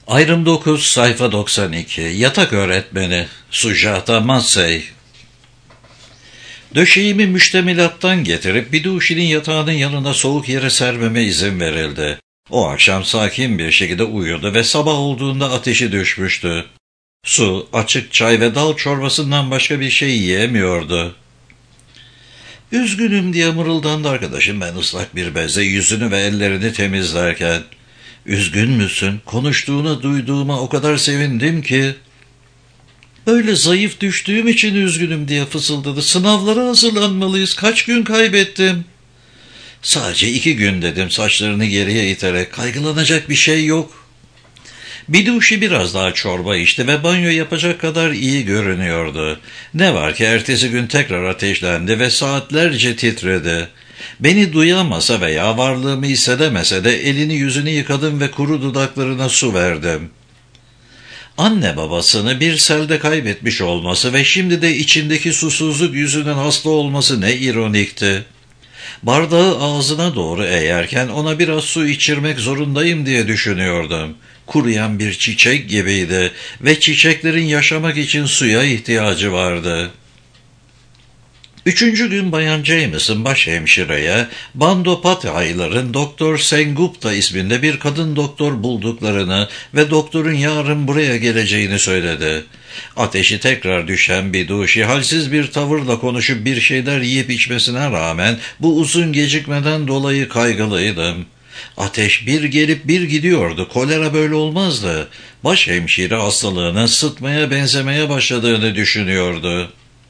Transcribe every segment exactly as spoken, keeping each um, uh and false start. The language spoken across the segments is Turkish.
Ayrım dokuz, sayfa doksan iki. Yatak öğretmeni Sujata Massey. Döşeğimi müştemilattan getirip Biduşi'nin yatağının yanına soğuk yere sermeme izin verildi. O akşam sakin bir şekilde uyudu ve sabah olduğunda ateşi düşmüştü. Su, açık çay ve dal çorbasından başka bir şey yiyemiyordu. "Üzgünüm" diye mırıldandı arkadaşım ben ıslak bir bezle yüzünü ve ellerini temizlerken. "Üzgün müsün? Konuştuğunu duyduğuma o kadar sevindim ki." "Böyle zayıf düştüğüm için üzgünüm" diye fısıldadı. "Sınavlara hazırlanmalıyız. Kaç gün kaybettim." "Sadece iki gün" dedim saçlarını geriye iterek. "Kaygılanacak bir şey yok." Biduşi biraz daha çorba içti ve banyo yapacak kadar iyi görünüyordu. Ne var ki ertesi gün tekrar ateşlendi ve saatlerce titredi. Beni duyamasa veya varlığımı hissedemese de elini yüzünü yıkadım ve kuru dudaklarına su verdim. Anne babasını bir selde kaybetmiş olması ve şimdi de içindeki susuzluk yüzünden hasta olması ne ironikti. Bardağı ağzına doğru eğerken ona biraz su içirmek zorundayım diye düşünüyordum. Kuruyan bir çiçek gibiydi ve çiçeklerin yaşamak için suya ihtiyacı vardı. Üçüncü gün Bayan James'in başhemşireye Bando Pathayların Doktor Sengupta isminde bir kadın doktor bulduklarını ve doktorun yarın buraya geleceğini söyledi. Ateşi tekrar düşen Biduşi halsiz bir tavırla konuşup bir şeyler yiyip içmesine rağmen bu uzun gecikmeden dolayı kaygılıydım. Ateş bir gelip bir gidiyordu. Kolera böyle olmazdı. Başhemşire hastalığının sıtmaya benzemeye başladığını düşünüyordu.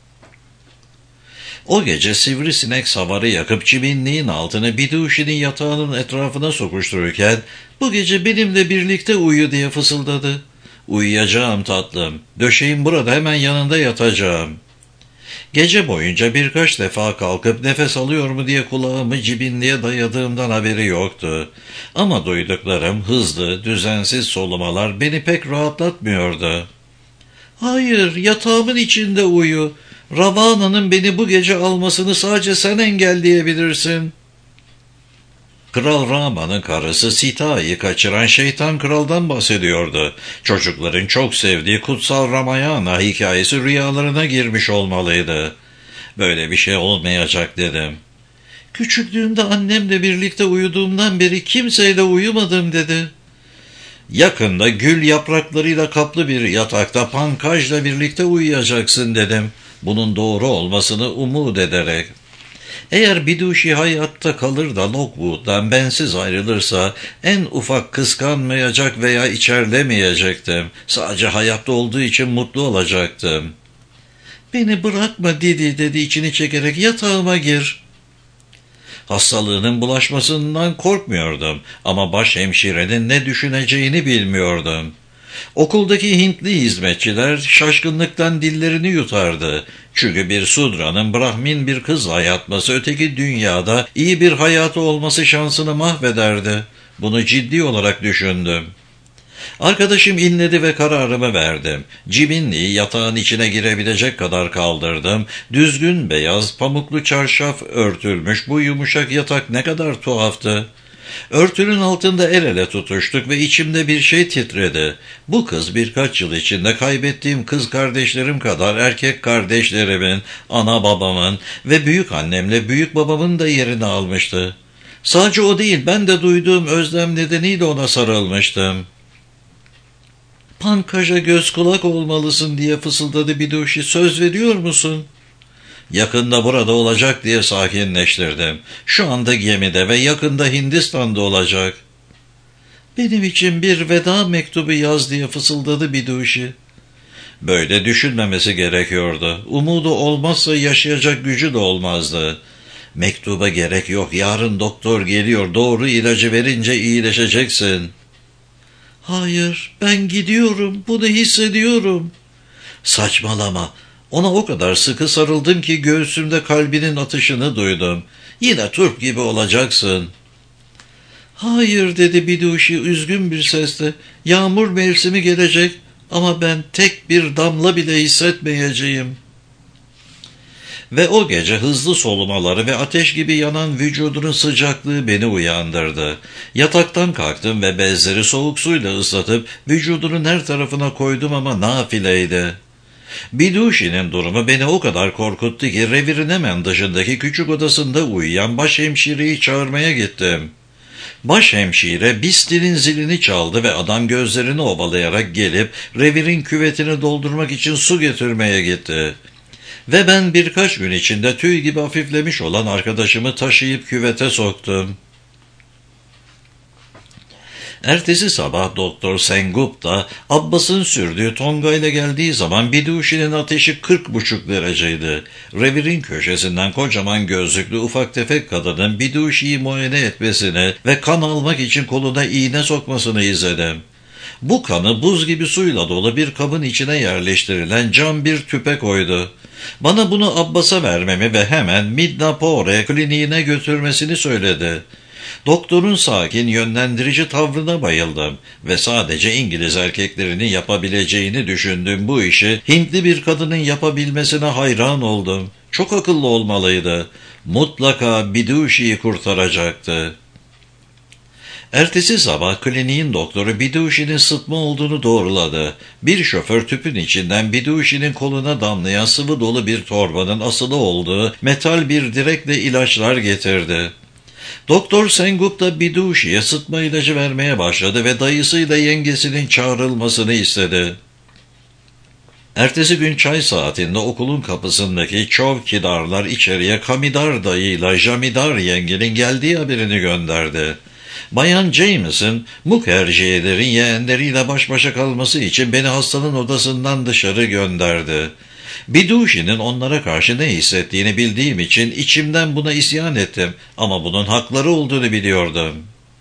O gece sivrisinek savarı yakıp çiminliğin altını Biduşi'nin yatağının etrafına sokuştururken "Bu gece benimle birlikte uyu" diye fısıldadı. "Uyuyacağım tatlım. Döşeğim burada, hemen yanında yatacağım." Gece boyunca birkaç defa kalkıp nefes alıyor mu diye kulağımı cibinliğe dayadığımdan haberi yoktu. Ama duyduklarım hızlı, düzensiz solumalar beni pek rahatlatmıyordu. "Hayır, yatağımın içinde uyu. Ravana'nın beni bu gece almasını sadece sen engelleyebilirsin." Kral Rama'nın karısı Sita'yı kaçıran şeytan kraldan bahsediyordu. Çocukların çok sevdiği kutsal Ramayana hikayesi rüyalarına girmiş olmalıydı. Böyle bir şey olmayacak dedim. "Küçüklüğümde annemle birlikte uyuduğumdan beri kimseyle uyumadım" dedi. "Yakında gül yapraklarıyla kaplı bir yatakta Pankaj'la birlikte uyuyacaksın" dedim. Bunun doğru olmasını umut ederek. Eğer Biduşi hayatta kalır da Lockwood'dan bensiz ayrılırsa en ufak kıskanmayacak veya içerlemeyecektim. Sadece hayatta olduğu için mutlu olacaktım. "Beni bırakma Didi" dedi içini çekerek, "yatağıma gir." Hastalığının bulaşmasından korkmuyordum ama başhemşirenin ne düşüneceğini bilmiyordum. Okuldaki Hintli hizmetçiler şaşkınlıktan dillerini yutardı. Çünkü bir Sudra'nın Brahmin bir kızla yatması öteki dünyada iyi bir hayatı olması şansını mahvederdi. Bunu ciddi olarak düşündüm. Arkadaşım inledi ve kararımı verdim. Cibinliği yatağın içine girebilecek kadar kaldırdım. Düzgün beyaz pamuklu çarşaf örtülmüş bu yumuşak yatak ne kadar tuhaftı. Örtünün altında el ele tutuştuk ve içimde bir şey titredi. Bu kız birkaç yıl içinde kaybettiğim kız kardeşlerim kadar erkek kardeşlerimin, ana babamın ve büyük annemle büyük babamın da yerini almıştı. Sadece o değil, ben de duyduğum özlem nedeniyle ona sarılmıştım. "Pankaj'a göz kulak olmalısın" diye fısıldadı Biduşi. "Söz veriyor musun?" "Yakında burada olacak" diye sakinleştirdim. "Şu anda gemide ve yakında Hindistan'da olacak." "Benim için bir veda mektubu yaz" diye fısıldadı Biduşi. Böyle düşünmemesi gerekiyordu. Umudu olmazsa yaşayacak gücü de olmazdı. "Mektuba gerek yok. Yarın doktor geliyor. Doğru ilacı verince iyileşeceksin." "Hayır, ben gidiyorum. Bunu hissediyorum." "Saçmalama." Ona o kadar sıkı sarıldım ki göğsümde kalbinin atışını duydum. "Yine turp gibi olacaksın." "Hayır" dedi Biduşi üzgün bir sesle. "Yağmur mevsimi gelecek ama ben tek bir damla bile hissetmeyeceğim." Ve o gece hızlı solumaları ve ateş gibi yanan vücudunun sıcaklığı beni uyandırdı. Yataktan kalktım ve bezleri soğuk suyla ıslatıp vücudunun her tarafına koydum ama nafileydi. Biduşi'nin durumu beni o kadar korkuttu ki revirin hemen dışındaki küçük odasında uyuyan başhemşireyi çağırmaya gittim. Başhemşire Bisti'nin zilini çaldı ve adam gözlerini ovalayarak gelip revirin küvetini doldurmak için su getirmeye gitti. Ve ben birkaç gün içinde tüy gibi hafiflemiş olan arkadaşımı taşıyıp küvete soktum. Ertesi sabah Doktor Sengupta, Abbas'ın sürdüğü Tonga ile geldiği zaman Biduşi'nin ateşi kırk buçuk dereceydi. Revirin köşesinden kocaman gözlüklü ufak tefek kadının Biduşi'yi muayene etmesini ve kan almak için koluna iğne sokmasını izledim. Bu kanı buz gibi suyla dolu bir kabın içine yerleştirilen cam bir tüpe koydu. Bana bunu Abbas'a vermemi ve hemen Midnapore kliniğine götürmesini söyledi. Doktorun sakin, yönlendirici tavrına bayıldım ve sadece İngiliz erkeklerinin yapabileceğini düşündüğüm bu işi Hintli bir kadının yapabilmesine hayran oldum. Çok akıllı olmalıydı. Mutlaka Biduşi'yi kurtaracaktı. Ertesi sabah kliniğin doktoru Biduşi'nin sıtma olduğunu doğruladı. Bir şoför tüpün içinden Biduşi'nin koluna damlayan sıvı dolu bir torbanın asılı olduğu metal bir direkle ilaçlar getirdi. Doktor Sengupta Biduşi'ye sıtma ilacı vermeye başladı ve dayısıyla yengesinin çağrılmasını istedi. Ertesi gün çay saatinde okulun kapısındaki çovkidarlar içeriye Kamidar dayıyla Jamidar yengenin geldiği haberini gönderdi. Bayan James'in Mukherjee'lerin yeğenleriyle baş başa kalması için beni hastanın odasından dışarı gönderdi. Biduşi'nin onlara karşı ne hissettiğini bildiğim için içimden buna isyan ettim ama bunun hakları olduğunu biliyordum.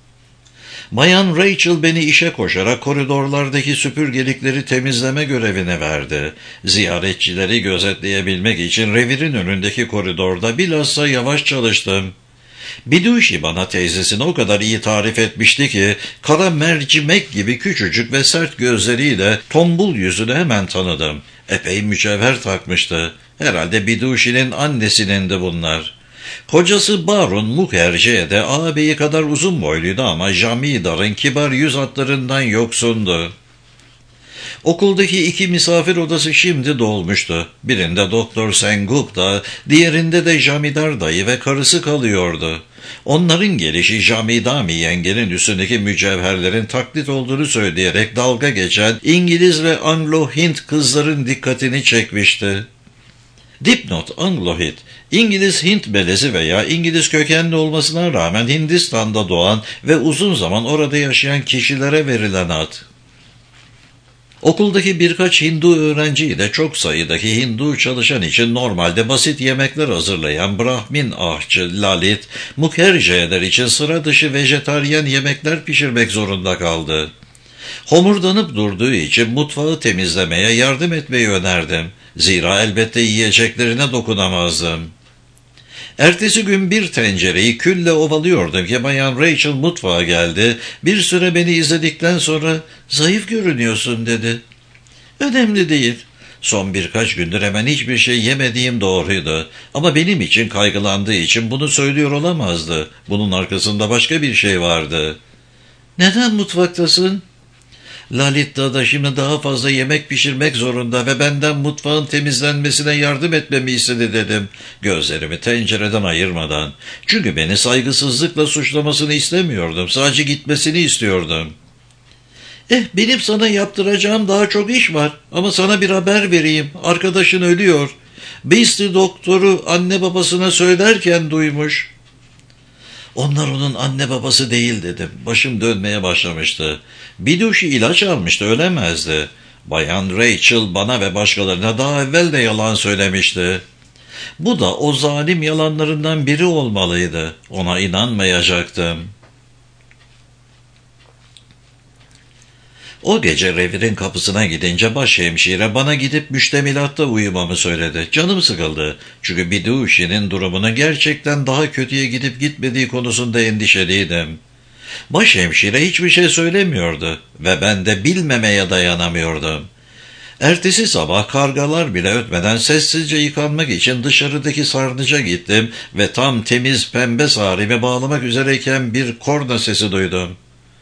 Bayan Rachel beni işe koşarak koridorlardaki süpürgelikleri temizleme görevine verdi. Ziyaretçileri gözetleyebilmek için revirin önündeki koridorda bilhassa yavaş çalıştım. Biduşi bana teyzesini o kadar iyi tarif etmişti ki kara mercimek gibi küçücük ve sert gözleriyle tombul yüzünü hemen tanıdım. Epey mücevher takmıştı. Herhalde Biduşi'nin annesinin de bunlar. Kocası Barun Mukherjee de ağabeyi kadar uzun boyluydu ama Jamidar'ın kibar yüz hatlarından yoksundu. Okuldaki iki misafir odası şimdi dolmuştu. Birinde Doktor Sengupta, diğerinde de Jamidar dayı ve karısı kalıyordu. Onların gelişi Jamidami yengenin üstündeki mücevherlerin taklit olduğunu söyleyerek dalga geçen İngiliz ve Anglo-Hint kızların dikkatini çekmişti. Dipnot Anglo-Hint, İngiliz Hint belezi veya İngiliz kökenli olmasına rağmen Hindistan'da doğan ve uzun zaman orada yaşayan kişilere verilen ad. Okuldaki birkaç Hindu öğrenciyi de çok sayıdaki Hindu çalışan için normalde basit yemekler hazırlayan Brahmin ahçı Lalit, Mukherjee'ler için sıra dışı vejetaryen yemekler pişirmek zorunda kaldı. Homurdanıp durduğu için mutfağı temizlemeye yardım etmeyi önerdim. Zira elbette yiyeceklerine dokunamazdım. Ertesi gün bir tencereyi külle ovalıyordum ki Bayan Rachel mutfağa geldi. Bir süre beni izledikten sonra "Zayıf görünüyorsun" dedi. "Önemli değil. Son birkaç gündür hemen hiçbir şey yemediğim doğruydu. Ama benim için kaygılandığı için bunu söylüyor olamazdı. Bunun arkasında başka bir şey vardı." "Neden mutfaktasın?" "Lalit'ta da şimdi daha fazla yemek pişirmek zorunda ve benden mutfağın temizlenmesine yardım etmemi istedi" dedim, gözlerimi tencereden ayırmadan. Çünkü beni saygısızlıkla suçlamasını istemiyordum, sadece gitmesini istiyordum. "Eh, benim sana yaptıracağım daha çok iş var ama sana bir haber vereyim, arkadaşın ölüyor. Beasley doktoru anne babasına söylerken duymuş." "Onlar onun anne babası değil" dedim. Başım dönmeye başlamıştı. Biduşi ilaç almıştı, ölemezdi. Bayan Rachel bana ve başkalarına daha evvel de yalan söylemişti. Bu da o zalim yalanlarından biri olmalıydı. Ona inanmayacaktım. O gece revirin kapısına gidince başhemşire bana gidip müştemilatta uyumamı söyledi. Canım sıkıldı. Çünkü Biduşi'nin durumunun gerçekten daha kötüye gidip gitmediği konusunda endişeliydim. Başhemşire hiçbir şey söylemiyordu ve ben de bilmemeye dayanamıyordum. Ertesi sabah kargalar bile ötmeden sessizce yıkanmak için dışarıdaki sarnıca gittim ve tam temiz pembe sarimi bağlamak üzereyken bir korna sesi duydum.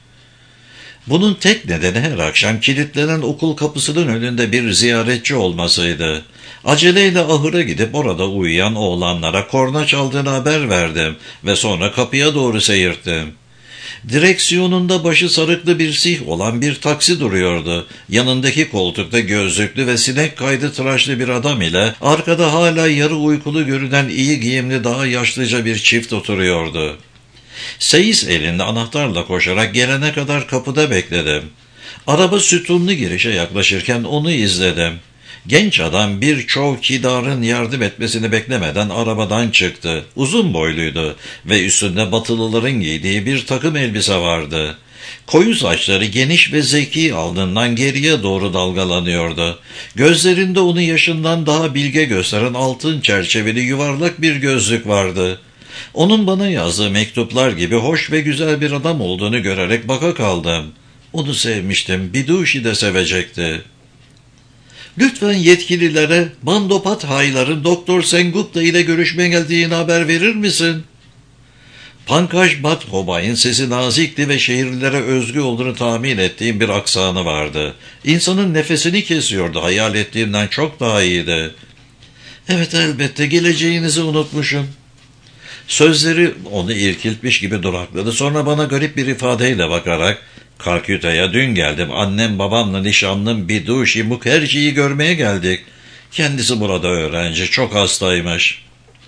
Bunun tek nedeni her akşam kilitlenen okul kapısının önünde bir ziyaretçi olmasıydı. Aceleyle ahıra gidip orada uyuyan oğlanlara korna çaldığını haber verdim ve sonra kapıya doğru seyirttim. Direksiyonunda başı sarıklı bir sih olan bir taksi duruyordu. Yanındaki koltukta gözlüklü ve sinek kaydı tıraşlı bir adam ile arkada hala yarı uykulu görünen iyi giyimli daha yaşlıca bir çift oturuyordu. Seyis elinde anahtarla koşarak gelene kadar kapıda bekledim. Araba sütunlu girişe yaklaşırken onu izledim. Genç adam bir çovkidarın yardım etmesini beklemeden arabadan çıktı. Uzun boyluydu ve üstünde batılıların giydiği bir takım elbise vardı. Koyu saçları geniş ve zeki alnından geriye doğru dalgalanıyordu. Gözlerinde onu yaşından daha bilge gösteren altın çerçeveli yuvarlak bir gözlük vardı. Onun bana yazdığı mektuplar gibi hoş ve güzel bir adam olduğunu görerek baka kaldım. Onu sevmiştim, Biduşi de sevecekti. Lütfen yetkililere Bandopat hayların Doktor Sengupta ile görüşmeye geldiğini haber verir misin? Pankaj Badhobay'ın sesi nazikti ve şehirlilere özgü olduğunu tahmin ettiğim bir aksanı vardı. İnsanın nefesini kesiyordu, hayal ettiğimden çok daha iyiydi. Evet, elbette, geleceğinizi unutmuşum. Sözleri onu irkiltmiş gibi durakladı. Sonra bana garip bir ifadeyle bakarak, Kalküta'ya dün geldim. Annem babamla nişanlım Biduşi Mukherjee'yi görmeye geldik. Kendisi burada öğrenci. Çok hastaymış.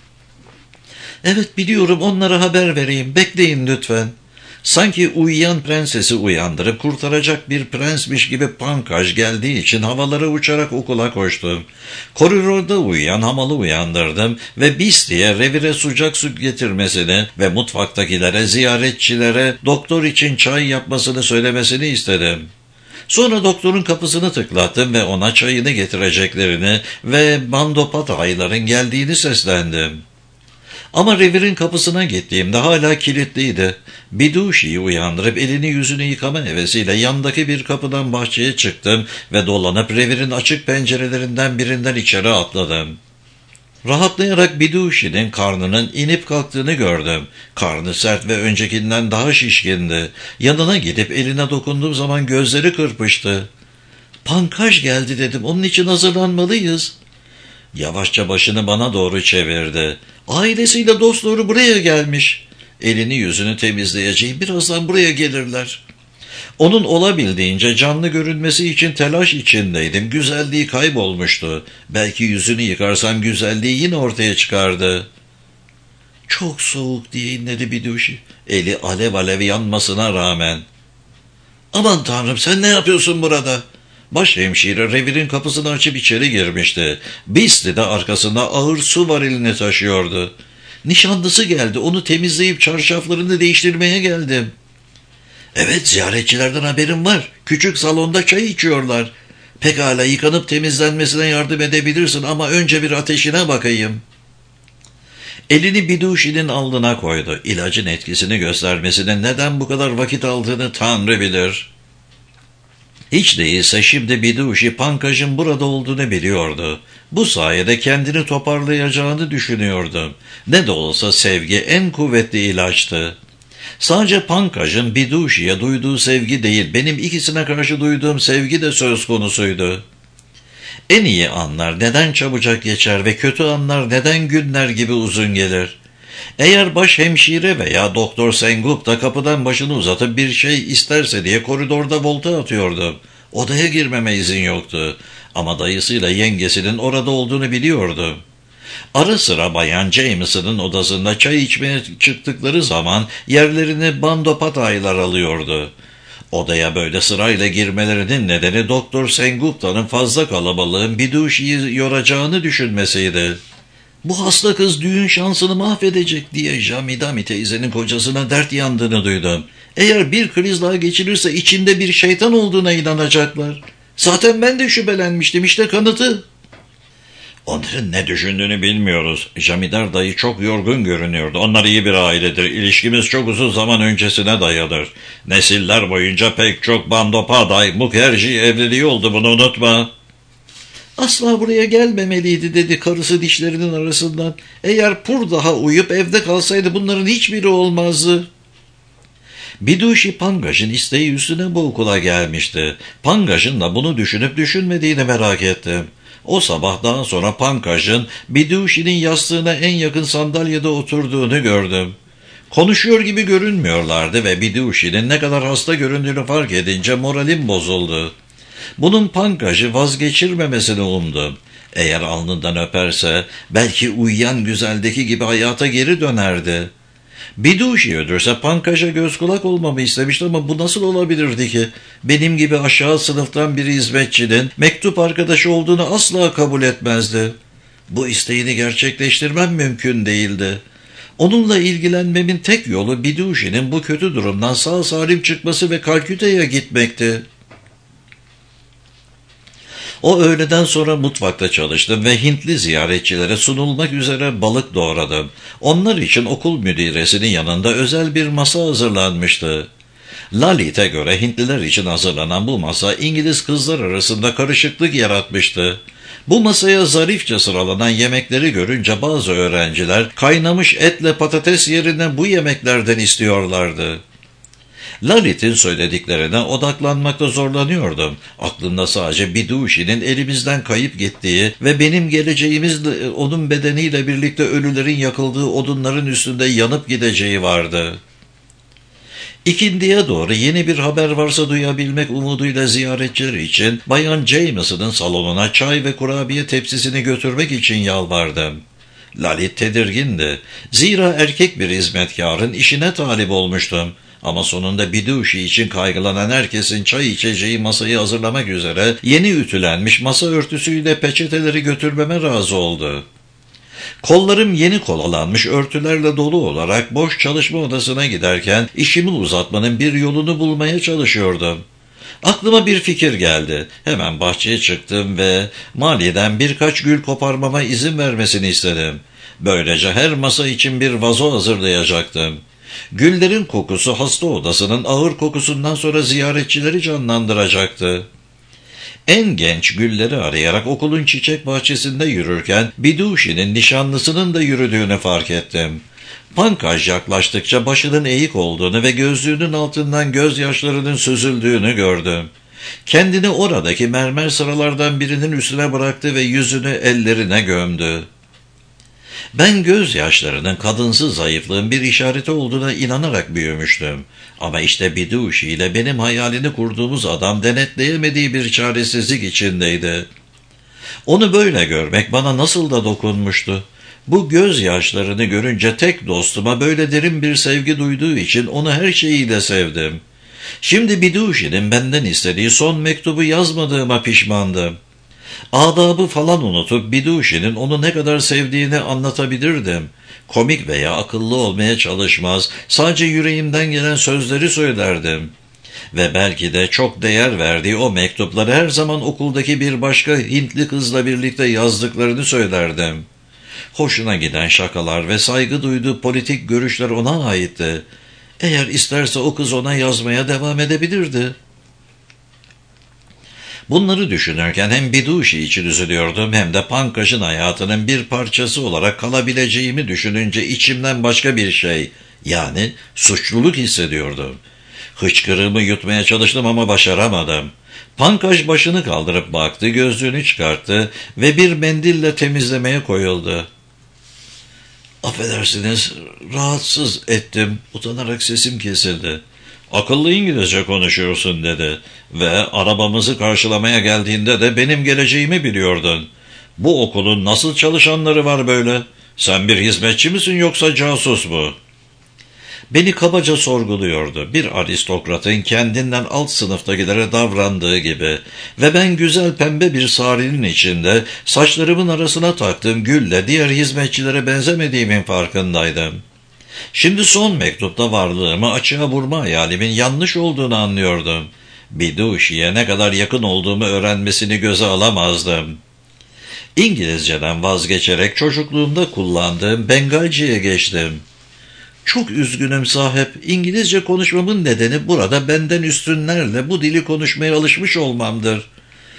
Evet, biliyorum, onlara haber vereyim. Bekleyin lütfen. Sanki uyuyan prensesi uyandırıp kurtaracak bir prensmiş gibi Pankaj geldiği için havalara uçarak okula koştum. Koridorda uyuyan hamalı uyandırdım ve Bisti'ye revire sıcak su getirmesini ve mutfaktakilere, ziyaretçilere doktor için çay yapmasını söylemesini istedim. Sonra doktorun kapısını tıklattım ve ona çayını getireceklerini ve Bandopat ayların geldiğini seslendim. Ama revirin kapısına gittiğimde hala kilitliydi. Biduşi'yi uyandırıp elini yüzünü yıkama hevesiyle yandaki bir kapıdan bahçeye çıktım ve dolanıp revirin açık pencerelerinden birinden içeri atladım. Rahatlayarak Biduşi'nin karnının inip kalktığını gördüm. Karnı sert ve öncekinden daha şişkindi. Yanına gidip eline dokunduğum zaman gözleri kırpıştı. "Pankaj geldi," dedim. "Onun için hazırlanmalıyız." Yavaşça başını bana doğru çevirdi. "Ailesiyle dostları buraya gelmiş. Elini yüzünü temizleyeceğim. Birazdan buraya gelirler." Onun olabildiğince canlı görünmesi için telaş içindeydim. Güzelliği kaybolmuştu. Belki yüzünü yıkarsam güzelliği yine ortaya çıkardı. "Çok soğuk," diye inledi Biduşi. Eli alev alev yanmasına rağmen. "Aman tanrım, sen ne yapıyorsun burada?" Başhemşire revirin kapısını açıp içeri girmişti. Bisti de arkasında ağır su varilini taşıyordu. "Nişanlısı geldi. Onu temizleyip çarşaflarını değiştirmeye geldim." "Evet, ziyaretçilerden haberim var. Küçük salonda çay içiyorlar. Pekala, yıkanıp temizlenmesine yardım edebilirsin ama önce bir ateşine bakayım." Elini Biduşi'nin alnına koydu. İlacın etkisini göstermesinin neden bu kadar vakit aldığını Tanrı bilir. Hiç değilse şimdi Biduşi Pankaj'ın burada olduğunu biliyordu. Bu sayede kendini toparlayacağını düşünüyordum. Ne de olsa sevgi en kuvvetli ilaçtı. Sadece Pankaj'ın Biduşi'ye duyduğu sevgi değil, benim ikisine karşı duyduğum sevgi de söz konusuydu. En iyi anlar neden çabucak geçer ve kötü anlar neden günler gibi uzun gelir? Eğer başhemşire veya Doktor Sengupta kapıdan başını uzatıp bir şey isterse diye koridorda volta atıyordum. Odaya girmeme izin yoktu. Ama dayısıyla yengesinin orada olduğunu biliyordum. Ara sıra Bayan Jameson'ın odasında çay içmeye çıktıkları zaman yerlerini Bandopat aylar alıyordu. Odaya böyle sırayla girmelerinin nedeni Doktor Sengupta'nın fazla kalabalığın Biduşi'yi yoracağını düşünmesiydi. "Bu hasta kız düğün şansını mahvedecek," diye Jamidami teyzenin kocasına dert yandığını duydum. "Eğer bir kriz daha geçirirse içinde bir şeytan olduğuna inanacaklar. Zaten ben de şüphelenmiştim, işte kanıtı." "Onların ne düşündüğünü bilmiyoruz. Jamidar dayı çok yorgun görünüyordu. Onlar iyi bir ailedir. İlişkimiz çok uzun zaman öncesine dayanır. Nesiller boyunca pek çok Bandopaday, Mukherjee evliliği oldu, bunu unutma." Asla buraya gelmemeliydi dedi karısı dişlerinin arasından. Eğer pur daha uyup evde kalsaydı bunların hiçbiri olmazdı. Biduşi Pangaj'ın isteği üstüne bu okula gelmişti. Pangaj'ın da bunu düşünüp düşünmediğini merak ettim. O sabah daha sonra Pangaj'ın Biduşi'nin yastığına en yakın sandalyede oturduğunu gördüm. Konuşuyor gibi görünmüyorlardı ve Biduşi'nin ne kadar hasta göründüğünü fark edince moralim bozuldu. Bunun Pangaj'ı vazgeçirmemesini umdum. Eğer alnından öperse belki uyuyan güzeldeki gibi hayata geri dönerdi. Biduşi öldürse Pankaj'a göz kulak olmamı istemişti ama bu nasıl olabilirdi ki? Benim gibi aşağı sınıftan bir hizmetçinin mektup arkadaşı olduğunu asla kabul etmezdi. Bu isteğini gerçekleştirmem mümkün değildi. Onunla ilgilenmemin tek yolu Biduşi'nin bu kötü durumdan sağ salim çıkması ve Kalküta'ya gitmekti. O öğleden sonra mutfakta çalıştım ve Hintli ziyaretçilere sunulmak üzere balık doğradım. Onlar için okul müdiresinin yanında özel bir masa hazırlanmıştı. Lalit'e göre Hintliler için hazırlanan bu masa İngiliz kızlar arasında karışıklık yaratmıştı. Bu masaya zarifçe sıralanan yemekleri görünce bazı öğrenciler kaynamış etle patates yerine bu yemeklerden istiyorlardı. Lalit'in söylediklerine odaklanmakta zorlanıyordum. Aklımda sadece Biduşi'nin elimizden kayıp gittiği ve benim geleceğimizle onun bedeniyle birlikte ölülerin yakıldığı odunların üstünde yanıp gideceği vardı. İkindiye doğru yeni bir haber varsa duyabilmek umuduyla ziyaretçiler için Bayan Jameson'ın salonuna çay ve kurabiye tepsisini götürmek için yalvardım. Lalit tedirgindi. Zira erkek bir hizmetkarın işine talip olmuştum. Ama sonunda Biduşi için kaygılanan herkesin çay içeceği masayı hazırlamak üzere yeni ütülenmiş masa örtüsüyle peçeteleri götürmeme razı oldu. Kollarım yeni kolalanmış örtülerle dolu olarak boş çalışma odasına giderken işimi uzatmanın bir yolunu bulmaya çalışıyordum. Aklıma bir fikir geldi. Hemen bahçeye çıktım ve Mali'den birkaç gül koparmama izin vermesini istedim. Böylece her masa için bir vazo hazırlayacaktım. Güllerin kokusu hasta odasının ağır kokusundan sonra ziyaretçileri canlandıracaktı. En genç gülleri arayarak okulun çiçek bahçesinde yürürken Biduşi'nin nişanlısının da yürüdüğünü fark ettim. Pankaj yaklaştıkça başının eğik olduğunu ve gözlüğünün altından gözyaşlarının süzüldüğünü gördüm. Kendini oradaki mermer sıralardan birinin üstüne bıraktı ve yüzünü ellerine gömdü. Ben gözyaşlarının kadınsız zayıflığın bir işareti olduğuna inanarak büyümüştüm. Ama işte Biduşi ile benim hayalini kurduğumuz adam denetleyemediği bir çaresizlik içindeydi. Onu böyle görmek bana nasıl da dokunmuştu. Bu gözyaşlarını görünce tek dostuma böyle derin bir sevgi duyduğu için onu her şeyiyle sevdim. Şimdi Biduşi'nin benden istediği son mektubu yazmadığıma pişmandım. Adabı falan unutup Biduşi'nin onu ne kadar sevdiğini anlatabilirdim. Komik veya akıllı olmaya çalışmaz, sadece yüreğimden gelen sözleri söylerdim. Ve belki de çok değer verdiği o mektupları her zaman okuldaki bir başka Hintli kızla birlikte yazdıklarını söylerdim. Hoşuna giden şakalar ve saygı duyduğu politik görüşler ona aitti. Eğer isterse o kız ona yazmaya devam edebilirdi. Bunları düşünürken hem Biduşi için üzülüyordum hem de Pankaj'ın hayatının bir parçası olarak kalabileceğimi düşününce içimden başka bir şey, yani suçluluk hissediyordum. Hıçkırığımı yutmaya çalıştım ama başaramadım. Pankaj başını kaldırıp baktı, gözlüğünü çıkarttı ve bir mendille temizlemeye koyuldu. "Affedersiniz, rahatsız ettim." Utanarak sesim kesildi. "Akıllı İngilizce konuşuyorsun," dedi. "Ve arabamızı karşılamaya geldiğinde de benim geleceğimi biliyordun. Bu okulun nasıl çalışanları var böyle? Sen bir hizmetçi misin yoksa casus mu?" Beni kabaca sorguluyordu. Bir aristokratın kendinden alt sınıftakilere davrandığı gibi. Ve ben güzel pembe bir sarinin içinde saçlarımın arasına taktığım gülle diğer hizmetçilere benzemediğimin farkındaydım. Şimdi son mektupta varlığımı açığa vurma hayalimin yanlış olduğunu anlıyordum. Biduşi'ye ne kadar yakın olduğumu öğrenmesini göze alamazdım. İngilizceden vazgeçerek çocukluğumda kullandığım Bengalci'ye geçtim. "Çok üzgünüm sahip. İngilizce konuşmamın nedeni burada benden üstünlerle bu dili konuşmaya alışmış olmamdır.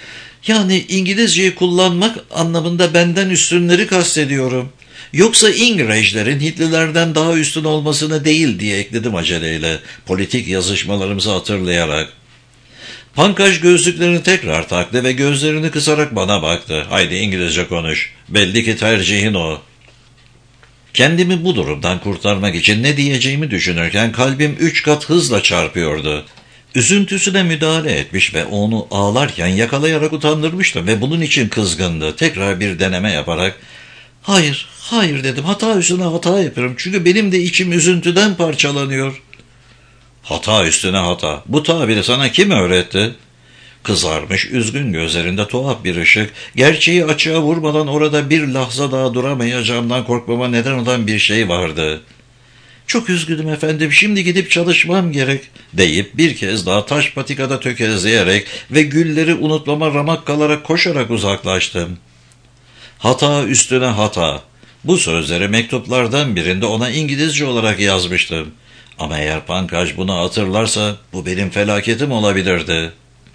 Yani İngilizceyi kullanmak anlamında benden üstünleri kastediyorum. Yoksa İngilizlerin Hitlilerden daha üstün olmasını değil diye ekledim aceleyle, politik yazışmalarımızı hatırlayarak. Pankaj gözlüklerini tekrar taktı ve gözlerini kısarak bana baktı. Haydi İngilizce konuş. Belli ki tercihin o. Kendimi bu durumdan kurtarmak için ne diyeceğimi düşünürken kalbim üç kat hızla çarpıyordu. Üzüntüsüne müdahale etmiş ve onu ağlarken yakalayarak utandırmıştım ve bunun için kızgındı. Tekrar bir deneme yaparak, hayır, hayır dedim, hata üstüne hata yapıyorum çünkü benim de içim üzüntüden parçalanıyor. Hata üstüne hata, bu tabiri sana kim öğretti? Kızarmış, üzgün gözlerinde tuhaf bir ışık, gerçeği açığa vurmadan orada bir lahza daha duramayacağımdan korkmama neden olan bir şey vardı. Çok üzgünüm efendim, şimdi gidip çalışmam gerek deyip bir kez daha taş patikada tökezleyerek ve gülleri unutmama ramak kalarak koşarak uzaklaştım. Hata üstüne hata. Bu sözleri mektuplardan birinde ona İngilizce olarak yazmıştım. Ama eğer Pankaj bunu hatırlarsa bu benim felaketim olabilirdi.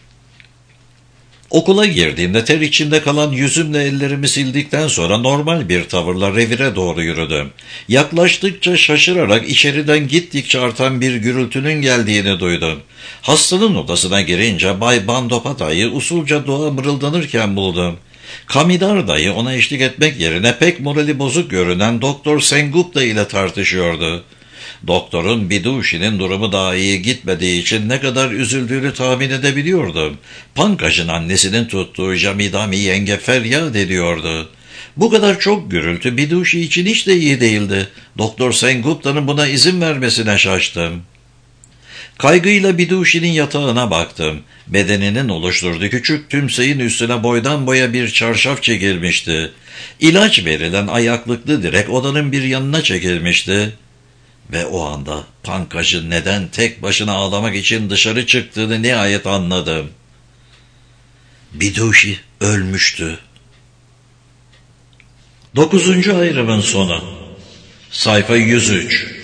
Okula girdiğimde ter içinde kalan yüzümle ellerimi sildikten sonra normal bir tavırla revire doğru yürüdüm. Yaklaştıkça şaşırarak içeriden gittikçe artan bir gürültünün geldiğini duydum. Hastanın odasına girince Bay Bandopata'yı usulca dua mırıldanırken buldum. Kamidar dayı ona eşlik etmek yerine pek morali bozuk görünen Doktor Sengupta ile tartışıyordu. Doktorun Biduşi'nin durumu daha iyi gitmediği için ne kadar üzüldüğünü tahmin edebiliyordum. Pankaj'ın annesinin tuttuğu Jamidami yenge feryat ediyordu. Bu kadar çok gürültü Biduşi için hiç de iyi değildi. Doktor Sengupta'nın buna izin vermesine şaştım. Kaygıyla Biduşi'nin yatağına baktım. Bedeninin oluşturduğu küçük tümseyin üstüne boydan boya bir çarşaf çekilmişti. İlaç verilen ayaklıklı direk odanın bir yanına çekilmişti. Ve o anda Pankaj'ın neden tek başına ağlamak için dışarı çıktığını nihayet anladım. Biduşi ölmüştü. Dokuzuncu ayrımın sonu. Sayfa yüz üç.